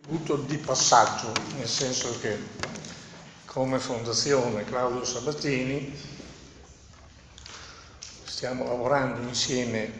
contributo di passaggio, nel senso che come Fondazione Claudio Sabatini stiamo lavorando insieme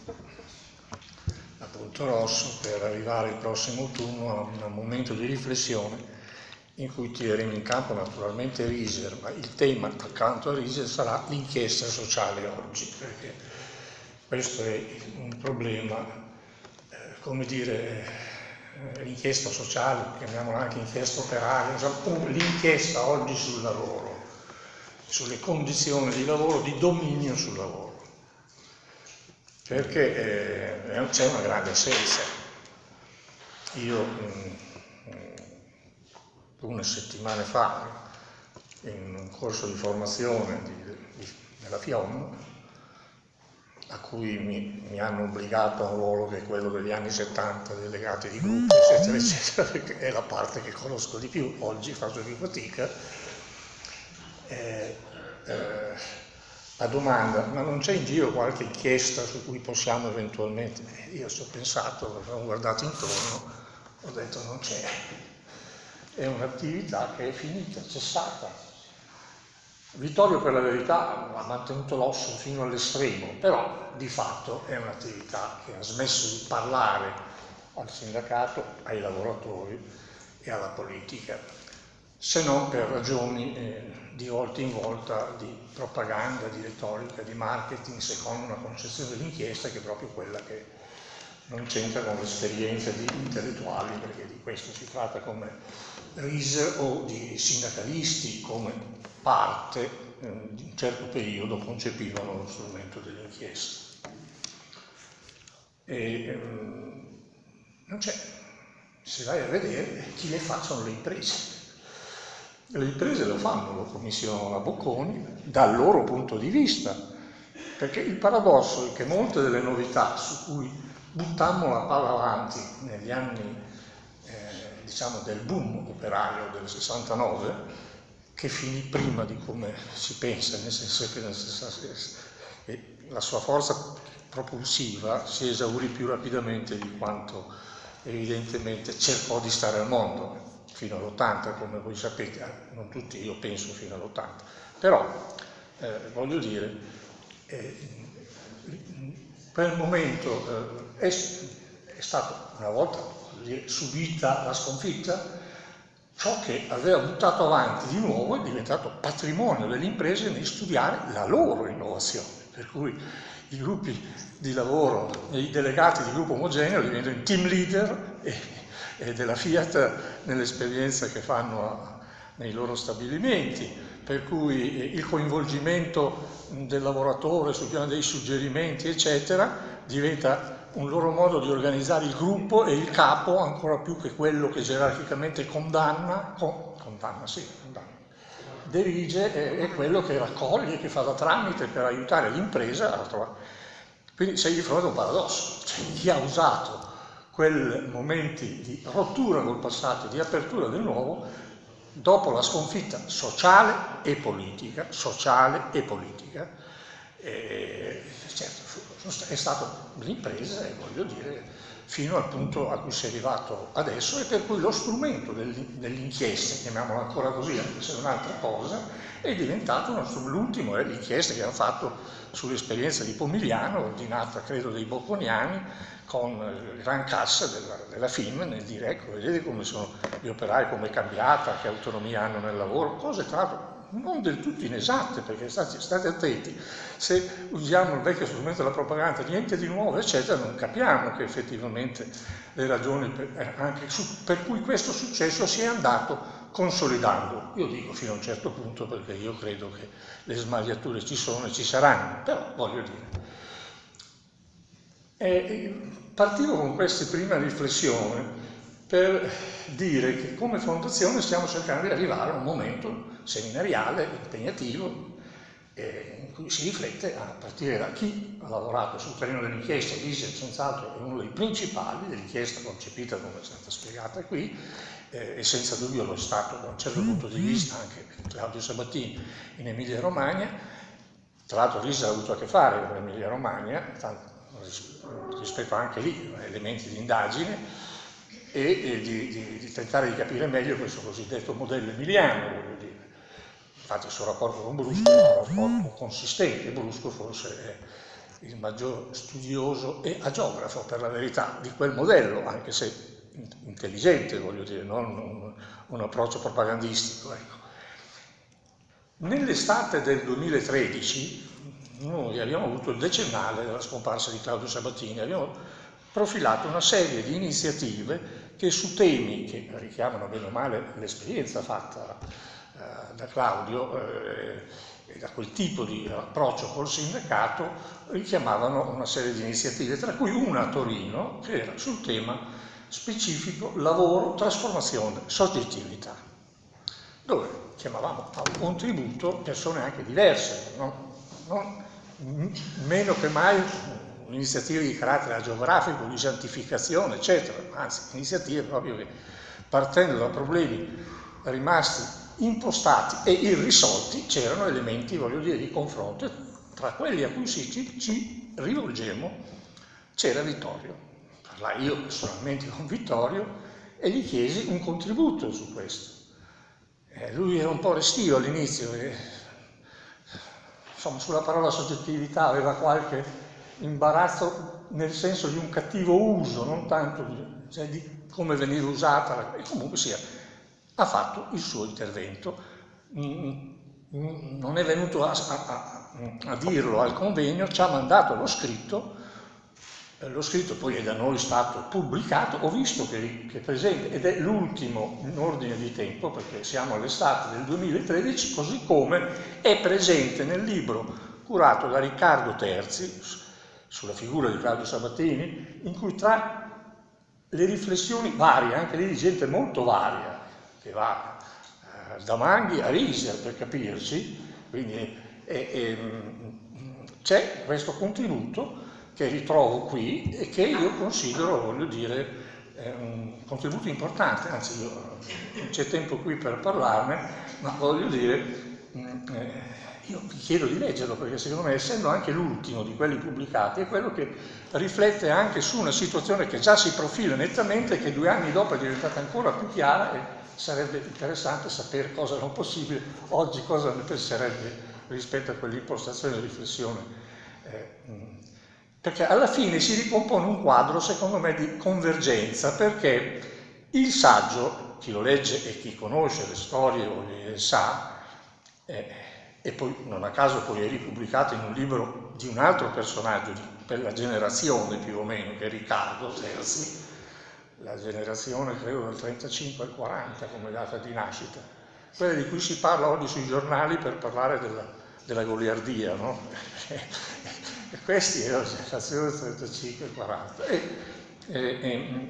a Punto Rosso per arrivare il prossimo autunno a un momento di riflessione in cui tireremo in campo naturalmente RISER, ma il tema accanto a RISER sarà l'inchiesta sociale oggi, perché questo è un problema, come dire, l'inchiesta sociale, chiamiamola anche inchiesta operaria, l'inchiesta oggi sul lavoro, sulle condizioni di lavoro, di dominio sul lavoro, perché c'è una grande assenza. Io una settimana fa, in un corso di formazione della FIOM, a cui mi hanno obbligato a un ruolo che è quello degli anni 70, delegati di gruppi, eccetera, eccetera, perché è la parte che conosco di più, oggi faccio più fatica. La domanda, ma non c'è in giro qualche inchiesta su cui possiamo eventualmente... Io ci ho pensato, ho guardato intorno, ho detto non c'è. È un'attività che è finita, cessata. Vittorio per la verità ha mantenuto l'osso fino all'estremo, però di fatto è un'attività che ha smesso di parlare al sindacato, ai lavoratori e alla politica, se non per ragioni di volta in volta di propaganda, di retorica, di marketing, secondo una concezione dell'inchiesta che è proprio quella che non c'entra con l'esperienza di intellettuali, perché di questo si tratta come RISER o di sindacalisti come parte di un certo periodo concepivano lo strumento dell'inchiesta. E non c'è, se vai a vedere chi le facciano le imprese. Le imprese lo fanno, lo commissionano la Bocconi dal loro punto di vista, perché il paradosso è che molte delle novità su cui buttammo la palla avanti negli anni diciamo del boom operario del 69, che finì prima di come si pensa, nel senso che la sua forza propulsiva si esaurì più rapidamente di quanto evidentemente cercò di stare al mondo, fino all'80, come voi sapete, non tutti, io penso fino all'80, però voglio dire, per il momento è stato una volta subita la sconfitta, ciò che aveva buttato avanti di nuovo è diventato patrimonio delle imprese nel studiare la loro innovazione, per cui i gruppi di lavoro e i delegati di gruppo omogeneo diventano team leader e della Fiat nell'esperienza che fanno nei loro stabilimenti, per cui il coinvolgimento del lavoratore sul piano dei suggerimenti, eccetera, diventa un loro modo di organizzare il gruppo e il capo, ancora più che quello che gerarchicamente condanna, dirige, è quello che raccoglie, che fa da tramite per aiutare l'impresa a trovare. Quindi sei di fronte a un paradosso, cioè chi ha usato quei momenti di rottura col passato, di apertura del nuovo, dopo la sconfitta sociale e politica, certo, è stato l'impresa, e voglio dire, fino al punto a cui si è arrivato adesso, e per cui lo strumento dell'inchiesta, chiamiamola ancora così, anche se è un'altra cosa, è diventato l'ultimo, è l'inchiesta che hanno fatto sull'esperienza di Pomigliano, ordinata credo dei bocconiani, con il gran cassa della FIM nel dire, ecco, vedete come sono gli operai, come è cambiata, che autonomia hanno nel lavoro, cose tra l'altro non del tutto inesatte, perché state attenti, se usiamo il vecchio strumento della propaganda, niente di nuovo, eccetera, non capiamo che effettivamente le ragioni per cui questo successo si è andato consolidando. Io dico fino a un certo punto, perché io credo che le smagliature ci sono e ci saranno, però voglio dire. Partivo con questa prima riflessione per dire che come fondazione stiamo cercando di arrivare a un momento seminariale, impegnativo, in cui si riflette a partire da chi ha lavorato sul terreno dell'inchiesta. RISER senz'altro è uno dei principali dell'inchiesta concepita come è stata spiegata qui, e senza dubbio lo è stato da un certo punto di vista anche Claudio Sabatini in Emilia Romagna. Tra l'altro RISER ha avuto a che fare con Emilia Romagna, rispetto anche lì a elementi di indagine, e di tentare di capire meglio questo cosiddetto modello emiliano, voglio dire. Infatti il suo rapporto con Brusco è un rapporto consistente, Brusco forse è il maggior studioso e agiografo, per la verità, di quel modello, anche se intelligente, voglio dire, non un approccio propagandistico. Ecco. Nell'estate del 2013 noi abbiamo avuto il decennale della scomparsa di Claudio Sabatini, abbiamo profilato una serie di iniziative che su temi che richiamano bene o male l'esperienza fatta da Claudio e da quel tipo di approccio col sindacato richiamavano una serie di iniziative, tra cui una a Torino che era sul tema specifico lavoro, trasformazione, soggettività, dove chiamavamo a un contributo persone anche diverse, meno che mai iniziative di carattere agiografico, di santificazione, eccetera, anzi iniziative proprio che partendo da problemi rimasti impostati e irrisolti c'erano elementi, voglio dire, di confronto. Tra quelli a cui ci rivolgemmo c'era Vittorio. Parlai io personalmente con Vittorio e gli chiesi un contributo su questo. Lui era un po' restio all'inizio, insomma sulla parola soggettività aveva qualche imbarazzo nel senso di un cattivo uso, non tanto di come veniva usata, e comunque sia, ha fatto il suo intervento. Non è venuto a dirlo al convegno, ci ha mandato lo scritto poi è da noi stato pubblicato, ho visto che è presente ed è l'ultimo in ordine di tempo perché siamo all'estate del 2013, così come è presente nel libro curato da Riccardo Terzi sulla figura di Claudio Sabatini, in cui tra le riflessioni varie, anche lì di gente molto varia, che va da Manghi a Riser per capirci, quindi c'è questo contributo che ritrovo qui e che io considero, voglio dire, un contributo importante, anzi io, non c'è tempo qui per parlarne, ma voglio dire, io vi chiedo di leggerlo perché secondo me, essendo anche l'ultimo di quelli pubblicati, è quello che riflette anche su una situazione che già si profila nettamente e che 2 anni dopo è diventata ancora più chiara e sarebbe interessante sapere cosa non possibile, oggi cosa ne penserebbe rispetto a quell'impostazione di riflessione. Perché alla fine si ricompone un quadro, secondo me, di convergenza, perché il saggio, chi lo legge e chi conosce le storie sa, e poi non a caso poi è ripubblicato in un libro di un altro personaggio per la generazione più o meno, che è Riccardo Terzi, la generazione credo del 35 al 40 come data di nascita, quella di cui si parla oggi sui giornali per parlare della goliardia, no? E questi erano la generazione del 35-40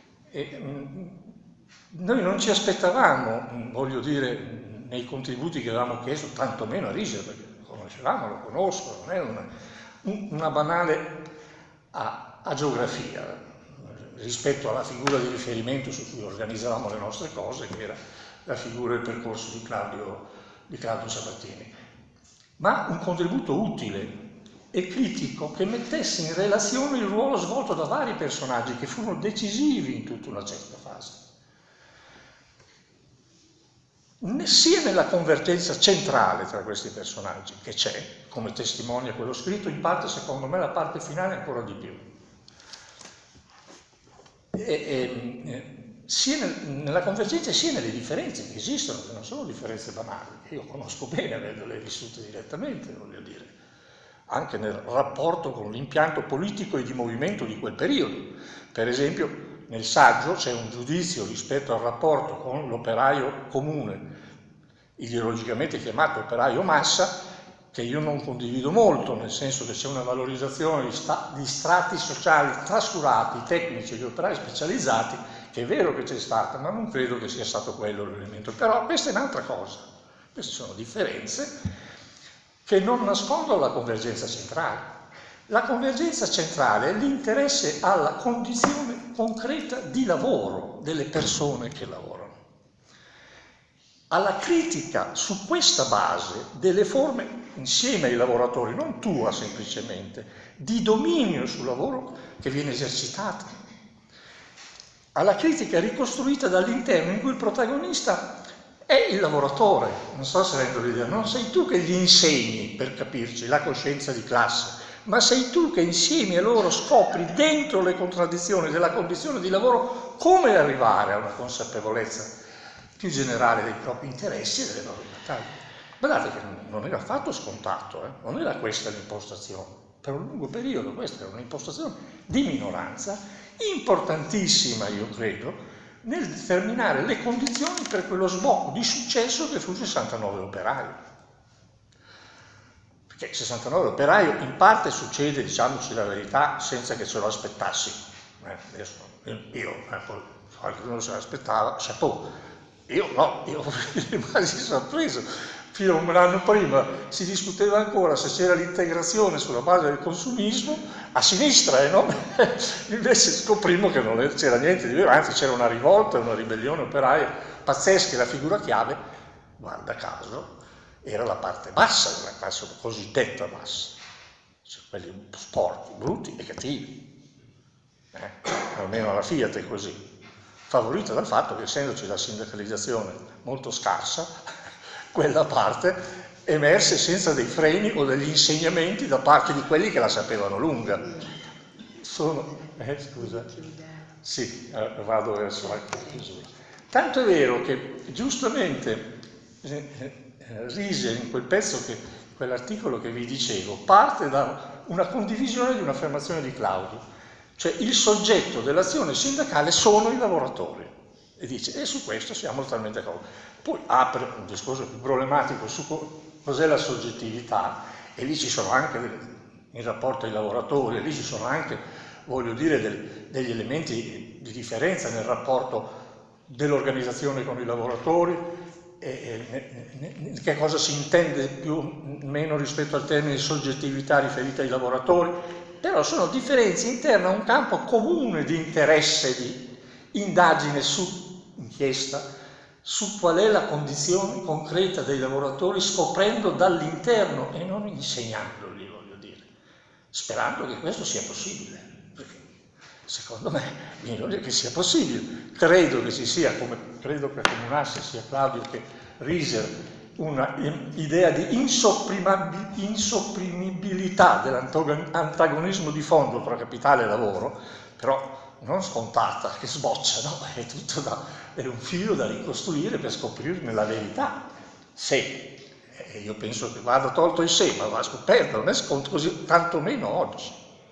noi non ci aspettavamo, voglio dire, nei contributi che avevamo chiesto, tantomeno a Riser, perché lo conoscevamo, lo conosco, non è una banale agiografia rispetto alla figura di riferimento su cui organizzavamo le nostre cose, che era la figura e il percorso di Claudio Sabatini, ma un contributo utile e critico che mettesse in relazione il ruolo svolto da vari personaggi che furono decisivi in tutta una certa fase, sia nella convergenza centrale tra questi personaggi, che c'è, come testimonia quello scritto, in parte secondo me la parte finale ancora di più, sia nella convergenza sia nelle differenze che esistono, che non sono differenze banali, che io conosco bene avendole vissute direttamente, voglio dire, anche nel rapporto con l'impianto politico e di movimento di quel periodo. Per esempio, nel saggio c'è un giudizio rispetto al rapporto con l'operaio comune, ideologicamente chiamato operaio massa, che io non condivido molto, nel senso che c'è una valorizzazione di strati sociali trascurati, tecnici e di operai specializzati, che è vero che c'è stata, ma non credo che sia stato quello l'elemento. Però questa è un'altra cosa, queste sono differenze che non nascondono la convergenza centrale. La convergenza centrale è l'interesse alla condizione concreta di lavoro delle persone che lavorano, alla critica su questa base delle forme, insieme ai lavoratori, non tua semplicemente, di dominio sul lavoro che viene esercitato, alla critica ricostruita dall'interno, in cui il protagonista è il lavoratore. Non so se rendo l'idea, non sei tu che gli insegni, per capirci, la coscienza di classe, ma sei tu che insieme a loro scopri dentro le contraddizioni della condizione di lavoro come arrivare a una consapevolezza più generale dei propri interessi e delle proprie battaglie. Guardate che non era affatto scontato, non era questa l'impostazione. Per un lungo periodo questa era un'impostazione di minoranza importantissima, io credo, nel determinare le condizioni per quello sbocco di successo che fu il 69 operaio. Perché il 69 operaio in parte succede, diciamoci la verità, senza che ce lo aspettassimo. Adesso io qualcuno se l'aspettava, chapeau. Io no, io rimasi sorpreso. Fino a un anno prima si discuteva ancora se c'era l'integrazione sulla base del consumismo, a sinistra, no? Invece scoprimmo che non c'era niente di vero, anzi c'era una rivolta, una ribellione operaia pazzesca, e la figura chiave, guarda caso, era la parte bassa della classe cosiddetta bassa, cioè quelli sporchi, brutti e cattivi. Almeno alla Fiat è così, favorita dal fatto che essendoci la sindacalizzazione molto scarsa, quella parte emerse senza dei freni o degli insegnamenti da parte di quelli che la sapevano lunga. Scusa. Sì, vado verso la chiusura. Tanto è vero che giustamente Riese in quel pezzo, quell'articolo che vi dicevo, parte da una condivisione di un'affermazione di Claudio, cioè il soggetto dell'azione sindacale sono i lavoratori. E dice, e su questo siamo totalmente d'accordo. Poi apre un discorso più problematico su cos'è la soggettività, e lì ci sono anche, in rapporto ai lavoratori, e lì ci sono anche, voglio dire, degli elementi di differenza nel rapporto dell'organizzazione con i lavoratori, che cosa si intende più o meno rispetto al termine soggettività riferita ai lavoratori, però sono differenze interne a un campo comune di interesse, di indagine su inchiesta su qual è la condizione concreta dei lavoratori, scoprendo dall'interno e non insegnandoli, voglio dire, sperando che questo sia possibile, perché secondo me viene che sia possibile. Credo che ci sia, come credo che accomunasse sia Claudio che Rieser, una idea di insopprimibilità dell'antagonismo di fondo tra capitale e lavoro, però non scontata, che sboccia, no? È un filo da ricostruire per scoprirne la verità. Se, io penso che vada tolto il se, ma va scoperto, non è sconto così, tantomeno oggi.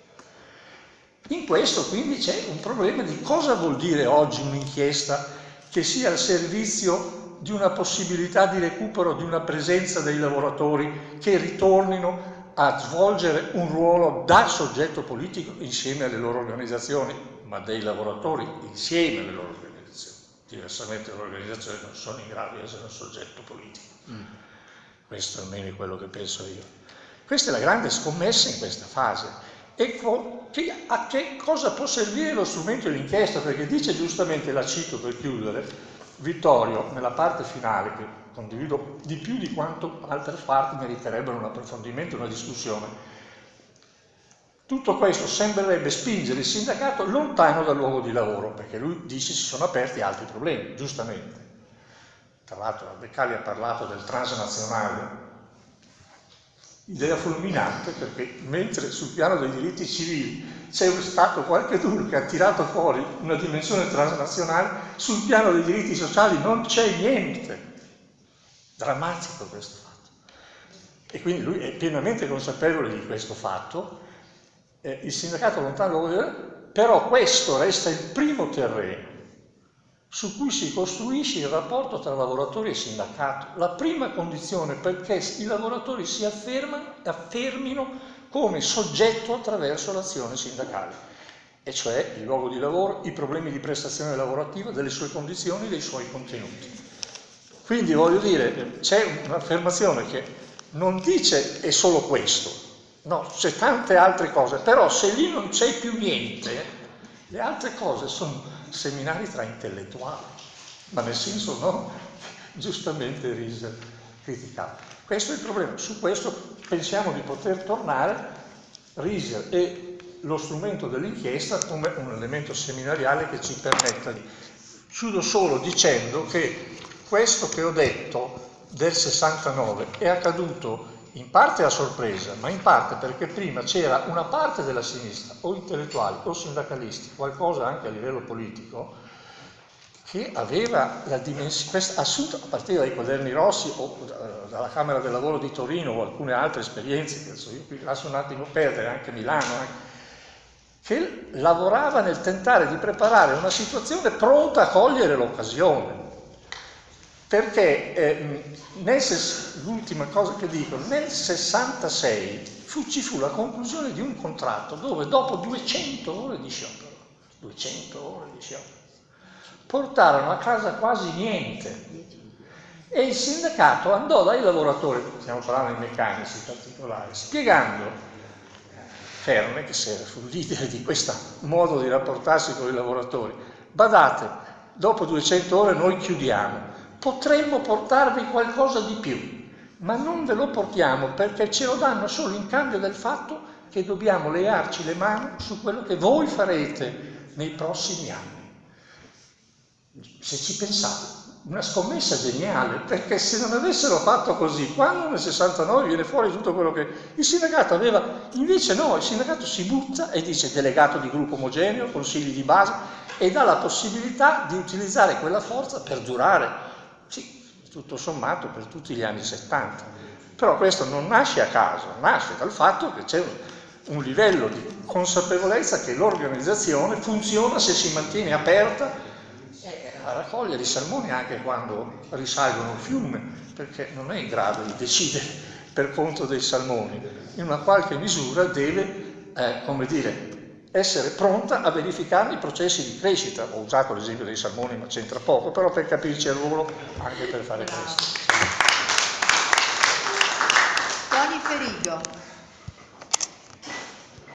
In questo quindi c'è un problema di cosa vuol dire oggi un'inchiesta che sia al servizio di una possibilità di recupero di una presenza dei lavoratori che ritornino a svolgere un ruolo da soggetto politico insieme alle loro organizzazioni, ma dei lavoratori insieme alle loro organizzazioni. Diversamente le organizzazioni non sono in grado di essere un soggetto politico. Questo almeno è quello che penso io. Questa è la grande scommessa in questa fase. E a che cosa può servire lo strumento dell'inchiesta? Perché dice giustamente, la cito per chiudere, Vittorio, nella parte finale, che condivido di più di quanto altre parti meriterebbero un approfondimento, una discussione. Tutto questo sembrerebbe spingere il sindacato lontano dal luogo di lavoro, perché lui dice si sono aperti altri problemi, giustamente. Tra l'altro Beccali ha parlato del transnazionale, idea fulminante, perché mentre sul piano dei diritti civili c'è stato qualche duro che ha tirato fuori una dimensione transnazionale, sul piano dei diritti sociali non c'è niente. Drammatico questo fatto. E quindi lui è pienamente consapevole di questo fatto. Il sindacato lontano, però questo resta il primo terreno su cui si costruisce il rapporto tra lavoratori e sindacato, la prima condizione perché i lavoratori si affermino come soggetto attraverso l'azione sindacale, e cioè il luogo di lavoro, i problemi di prestazione lavorativa, delle sue condizioni, dei suoi contenuti. Quindi voglio dire, c'è un'affermazione che non dice è solo questo, no, c'è tante altre cose, però se lì non c'è più niente, le altre cose sono seminari tra intellettuali, ma nel senso non giustamente Rieser criticava. Questo è il problema, su questo pensiamo di poter tornare. Rieser e lo strumento dell'inchiesta come un elemento seminariale che ci permetta di... Chiudo solo dicendo che questo che ho detto del 69 è accaduto in parte a sorpresa, ma in parte perché prima c'era una parte della sinistra, o intellettuali o sindacalisti, qualcosa anche a livello politico, che aveva la dimensione, assunto a partire dai Quaderni Rossi o dalla Camera del Lavoro di Torino o alcune altre esperienze, che adesso io qui lascio un attimo perdere, anche Milano, che lavorava nel tentare di preparare una situazione pronta a cogliere l'occasione. Perché l'ultima cosa che dico, nel 66 ci fu la conclusione di un contratto dove dopo 200 ore di sciopero, portarono a casa quasi niente e il sindacato andò dai lavoratori, stiamo parlando di meccanici in particolare, spiegando, Ferme, che fu il leader di questo modo di rapportarsi con i lavoratori, badate, dopo 200 ore noi chiudiamo, potremmo portarvi qualcosa di più, ma non ve lo portiamo perché ce lo danno solo in cambio del fatto che dobbiamo learci le mani su quello che voi farete nei prossimi anni. Se ci pensate, una scommessa geniale, perché se non avessero fatto così, quando nel 69 viene fuori tutto quello che il sindacato aveva, invece no, il sindacato si butta e dice delegato di gruppo omogeneo, consigli di base, e dà la possibilità di utilizzare quella forza per durare, sì, tutto sommato per tutti gli anni 70. Però questo non nasce a caso, nasce dal fatto che c'è un livello di consapevolezza che l'organizzazione funziona se si mantiene aperta a raccogliere i salmoni anche quando risalgono il fiume, perché non è in grado di decidere per conto dei salmoni. In una qualche misura deve, essere pronta a verificare i processi di crescita. Ho usato l'esempio dei salmoni, ma c'entra poco, però per capirci al volo anche per fare questo. Toni Ferigo.